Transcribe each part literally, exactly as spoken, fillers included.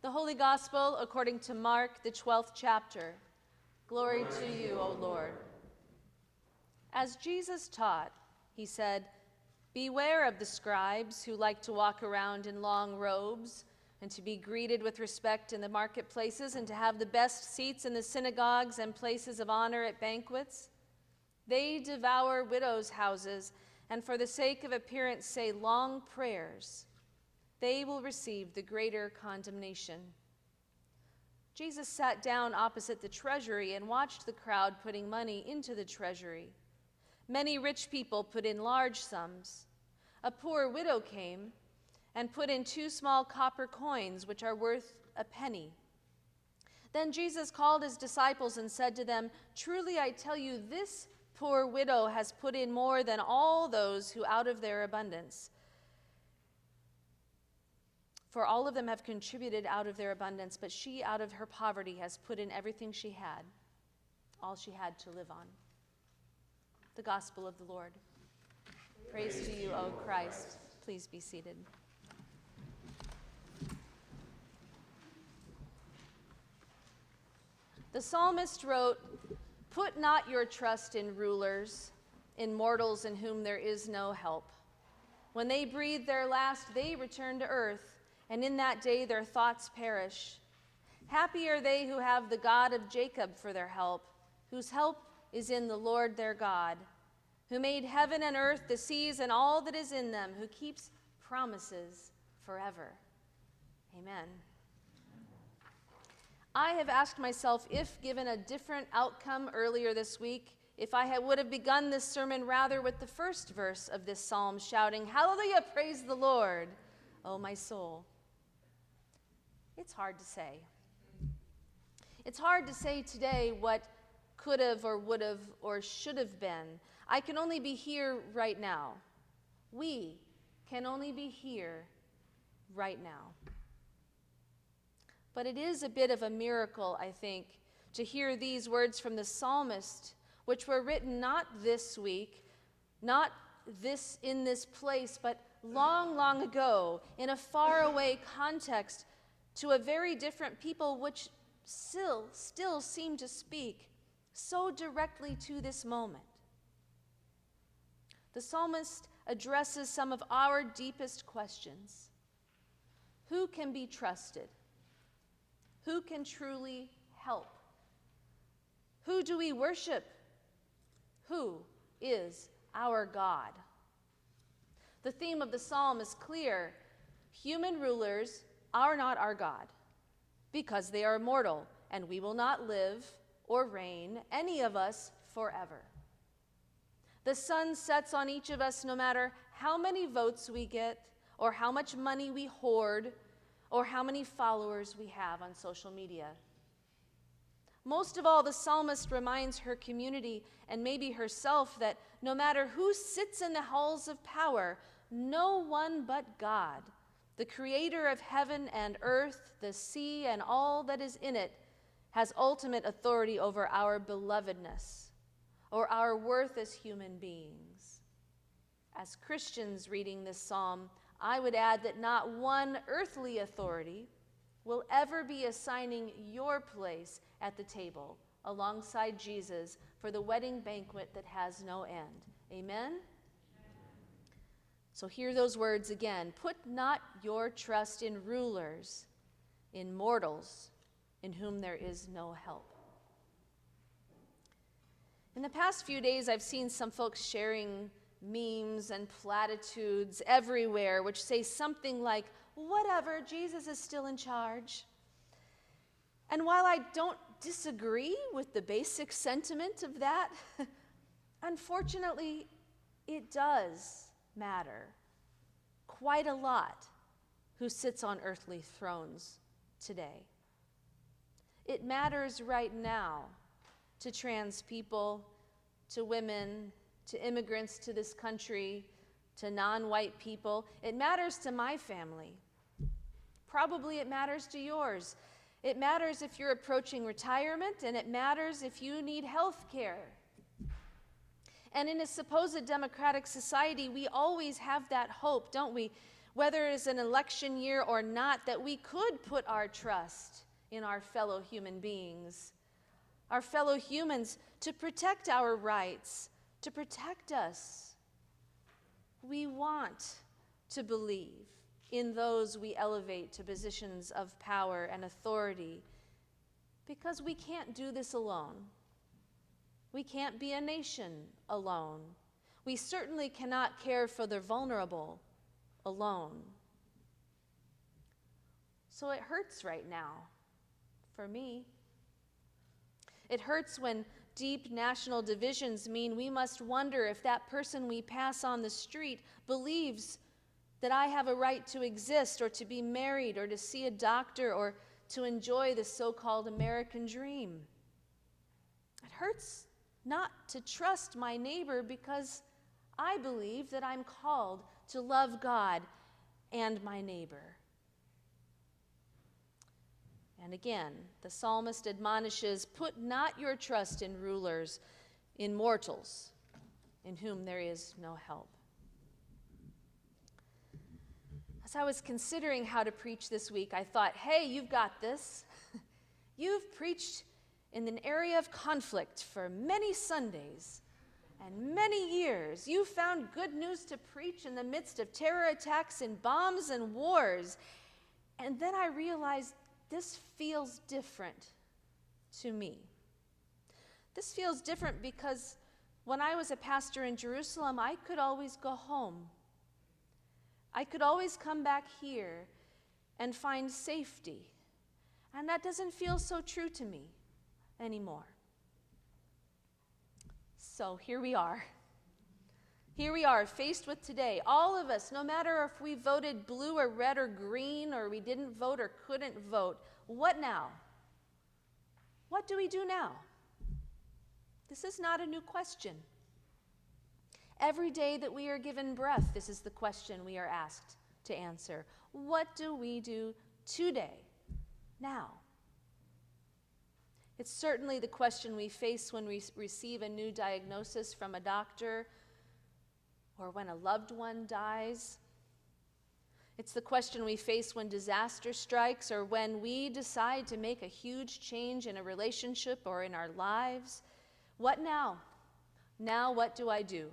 The Holy Gospel according to Mark, the twelfth chapter. Glory to you, O Lord. As Jesus taught, he said, "Beware of the scribes who like to walk around in long robes and to be greeted with respect in the marketplaces and to have the best seats in the synagogues and places of honor at banquets. They devour widows' houses and for the sake of appearance say long prayers. They will receive the greater condemnation." Jesus sat down opposite the treasury and watched the crowd putting money into the treasury. Many rich people put in large sums. A poor widow came and put in two small copper coins, which are worth a penny. Then Jesus called his disciples and said to them, "Truly I tell you, this poor widow has put in more than all those who out of their abundance. For all of them have contributed out of their abundance, but she out of her poverty has put in everything she had, all she had to live on." The Gospel of the Lord. Praise, Praise to you, O Christ. Please be seated. The psalmist wrote, "Put not your trust in rulers, in mortals in whom there is no help. When they breathe their last, they return to earth, and in that day their thoughts perish. Happy are they who have the God of Jacob for their help, whose help is in the Lord their God, who made heaven and earth, the seas, and all that is in them, who keeps promises forever." Amen. I have asked myself if, given a different outcome earlier this week, if I had, would have begun this sermon rather with the first verse of this psalm, shouting, "Hallelujah, praise the Lord, O my soul." It's hard to say. It's hard to say today what could have or would have or should have been. I can only be here right now. We can only be here right now. But it is a bit of a miracle, I think, to hear these words from the psalmist, which were written not this week, not this in this place, but long, long ago, in a faraway context, to a very different people, which still, still seem to speak so directly to this moment. The psalmist addresses some of our deepest questions. Who can be trusted? Who can truly help? Who do we worship? Who is our God? The theme of the psalm is clear. Human rulers are not our God, because they are mortal, and we will not live or reign, any of us, forever. The sun sets on each of us no matter how many votes we get, or how much money we hoard, or how many followers we have on social media. Most of all, the psalmist reminds her community, and maybe herself, that no matter who sits in the halls of power, no one but God, the creator of heaven and earth, the sea, and all that is in it, has ultimate authority over our belovedness or our worth as human beings. As Christians reading this psalm, I would add that not one earthly authority will ever be assigning your place at the table alongside Jesus for the wedding banquet that has no end. Amen? So hear those words again. Put not your trust in rulers, in mortals, in whom there is no help. In the past few days, I've seen some folks sharing memes and platitudes everywhere, which say something like, "Whatever, Jesus is still in charge." And while I don't disagree with the basic sentiment of that, unfortunately, it does matter quite a lot who sits on earthly thrones today. It matters right now to trans people, to women, to immigrants to this country, to non-white people. It matters to my family. Probably it matters to yours. It matters if you're approaching retirement, and it matters if you need health care. And in a supposed democratic society, we always have that hope, don't we? whether it is an election year or not, that we could put our trust in our fellow human beings, our fellow humans, to protect our rights, to protect us. We want to believe in those we elevate to positions of power and authority, because we can't do this alone. We can't be a nation alone. We certainly cannot care for the vulnerable alone. So it hurts right now, for me. It hurts when deep national divisions mean we must wonder if that person we pass on the street believes that I have a right to exist, or to be married, or to see a doctor, or to enjoy the so-called American dream. It hurts not to trust my neighbor because I believe that I'm called to love God and my neighbor. And again, the psalmist admonishes, "Put not your trust in rulers, in mortals, in whom there is no help." As I was considering how to preach this week, I thought, hey, you've got this. You've preached in an area of conflict for many Sundays and many years. You found good news to preach in the midst of terror attacks and bombs and wars. And then I realized this feels different to me. This feels different because when I was a pastor in Jerusalem, I could always go home. I could always come back here and find safety. And that doesn't feel so true to me anymore. So here we are. Here we are, faced with today. All of us, no matter if we voted blue or red or green, or we didn't vote or couldn't vote, what now? What do we do now? This is not a new question. Every day that we are given breath, this is the question we are asked to answer. What do we do today, now? It's certainly the question we face when we receive a new diagnosis from a doctor, or when a loved one dies. It's the question we face when disaster strikes, or when we decide to make a huge change in a relationship or in our lives. What now? Now what do I do?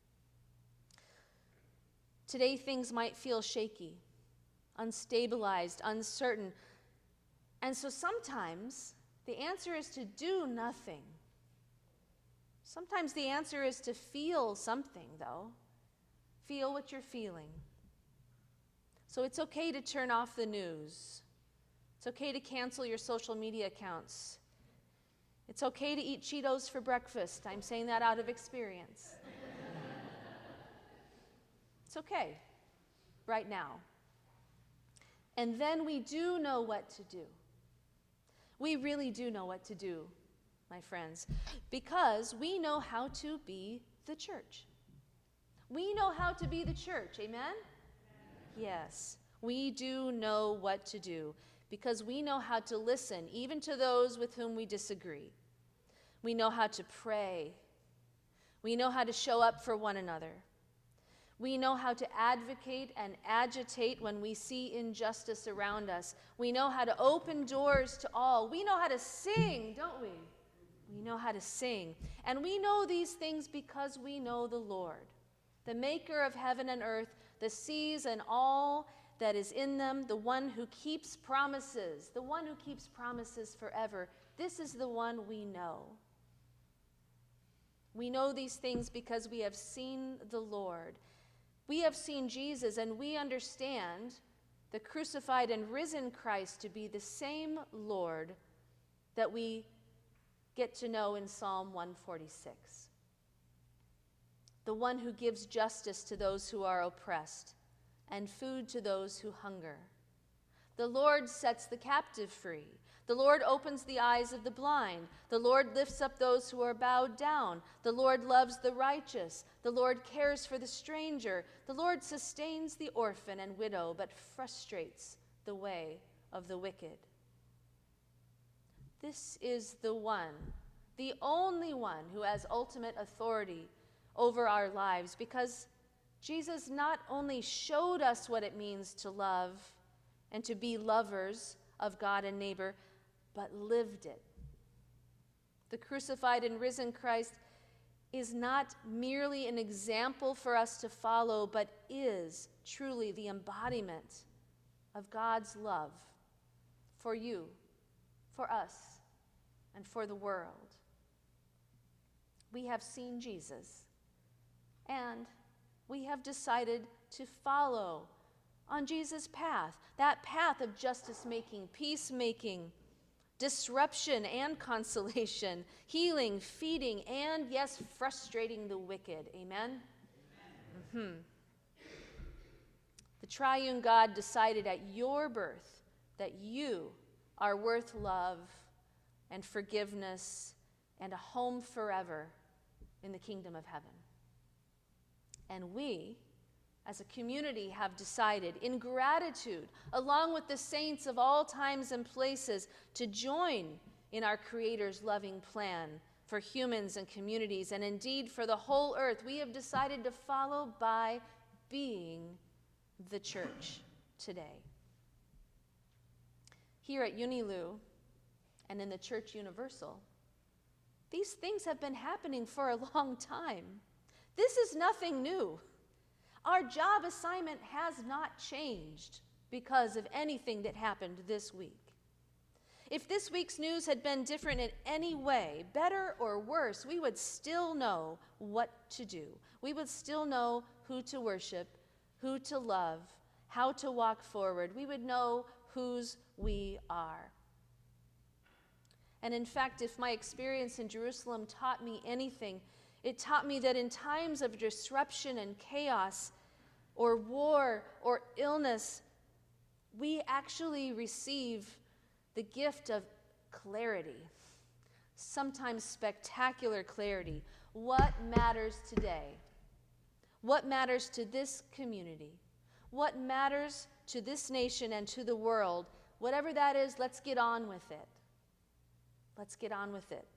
Today things might feel shaky, unstabilized, uncertain. And so sometimes the answer is to do nothing. Sometimes the answer is to feel something, though. Feel what you're feeling. So it's okay to turn off the news. It's okay to cancel your social media accounts. It's okay to eat Cheetos for breakfast. I'm saying that out of experience. It's okay, right now. And then we do know what to do. We really do know what to do, my friends, because we know how to be the church. We know how to be the church, amen? Yes, we do know what to do because we know how to listen, even to those with whom we disagree. We know how to pray. We know how to show up for one another. We know how to advocate and agitate when we see injustice around us. We know how to open doors to all. We know how to sing, don't we? We know how to sing. And we know these things because we know the Lord, the maker of heaven and earth, the seas and all that is in them, the one who keeps promises, the one who keeps promises forever. This is the one we know. We know these things because we have seen the Lord. We have seen Jesus, and we understand the crucified and risen Christ to be the same Lord that we get to know in Psalm one forty-six. The one who gives justice to those who are oppressed and food to those who hunger. The Lord sets the captive free. The Lord opens the eyes of the blind. The Lord lifts up those who are bowed down. The Lord loves the righteous. The Lord cares for the stranger. The Lord sustains the orphan and widow, but frustrates the way of the wicked. This is the one, the only one who has ultimate authority over our lives, because Jesus not only showed us what it means to love and to be lovers of God and neighbor, but lived it. The crucified and risen Christ is not merely an example for us to follow, but is truly the embodiment of God's love for you, for us, and for the world. We have seen Jesus, and we have decided to follow on Jesus' path, that path of justice-making, peacemaking, disruption and consolation, healing, feeding, and yes, frustrating the wicked. Amen? Amen. Mm-hmm. The triune God decided at your birth that you are worth love and forgiveness and a home forever in the kingdom of heaven. And we, as a community, have decided in gratitude, along with the saints of all times and places, to join in our Creator's loving plan for humans and communities, and indeed for the whole earth. We have decided to follow by being the church today. Here at Unilu and in the Church Universal, these things have been happening for a long time. This is nothing new. Our job assignment has not changed because of anything that happened this week. If this week's news had been different in any way, better or worse, we would still know what to do. We would still know who to worship, who to love, how to walk forward. We would know whose we are. And in fact, if my experience in Jerusalem taught me anything, it taught me that in times of disruption and chaos, or war, or illness, we actually receive the gift of clarity, sometimes spectacular clarity. What matters today? What matters to this community? What matters to this nation and to the world? Whatever that is, let's get on with it. Let's get on with it.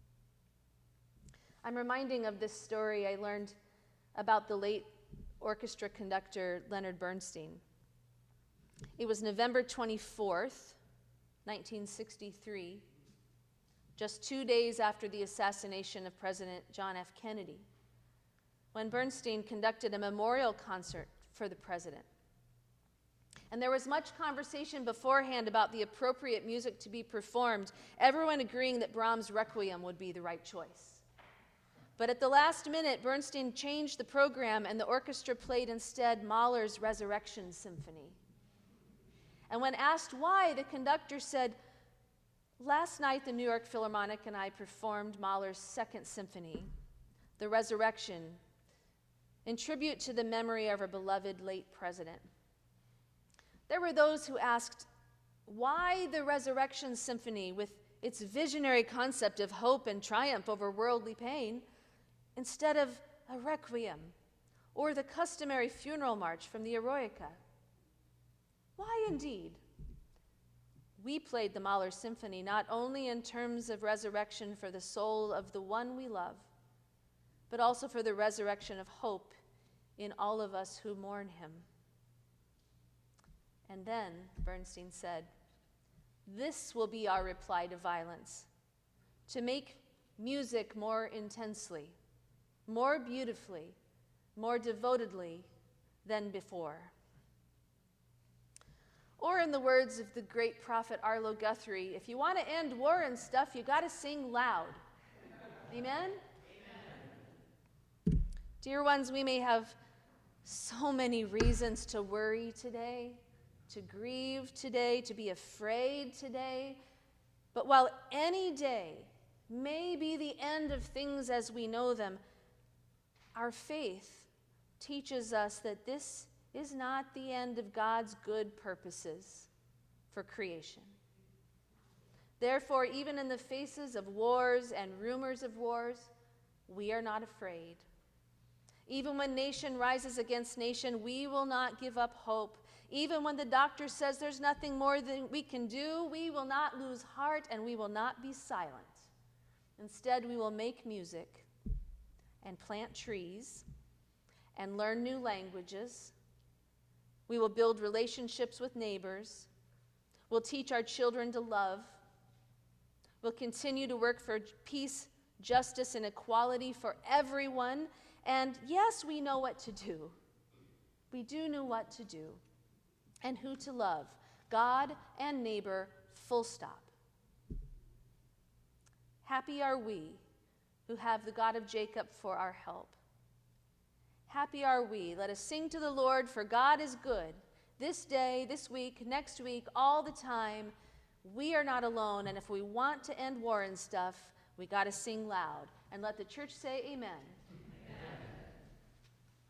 I'm reminding of this story I learned about the late orchestra conductor Leonard Bernstein. It was November twenty-fourth, nineteen sixty-three, just two days after the assassination of President John F. Kennedy, when Bernstein conducted a memorial concert for the president. And there was much conversation beforehand about the appropriate music to be performed, everyone agreeing that Brahms' Requiem would be the right choice. But at the last minute, Bernstein changed the program, and the orchestra played instead Mahler's Resurrection Symphony. And when asked why, the conductor said, "Last night, the New York Philharmonic and I performed Mahler's Second Symphony, The Resurrection, in tribute to the memory of our beloved late president. There were those who asked, why the Resurrection Symphony with its visionary concept of hope and triumph over worldly pain instead of a requiem or the customary funeral march from the Eroica? Why indeed? We played the Mahler Symphony not only in terms of resurrection for the soul of the one we love, but also for the resurrection of hope in all of us who mourn him." And then, Bernstein said, "This will be our reply to violence, to make music more intensely, more beautifully, more devotedly than before." Or in the words of the great prophet Arlo Guthrie, if you want to end war and stuff, you got to sing loud. Amen? Amen? Dear ones, we may have so many reasons to worry today, to grieve today, to be afraid today. But while any day may be the end of things as we know them, our faith teaches us that this is not the end of God's good purposes for creation. Therefore, even in the faces of wars and rumors of wars, we are not afraid. Even when nation rises against nation, we will not give up hope. Even when the doctor says there's nothing more than we can do, we will not lose heart and we will not be silent. Instead, we will make music and plant trees and learn new languages. We will build relationships with neighbors. We'll teach our children to love. We'll continue to work for peace, justice, and equality for everyone. And yes, we know what to do. We do know what to do and who to love, God and neighbor, full stop. Happy are we who have the God of Jacob for our help. Happy are we. Let us sing to the Lord, for God is good. This day, this week, next week, all the time, we are not alone. And if we want to end war and stuff, we got to sing loud. And let the church say amen.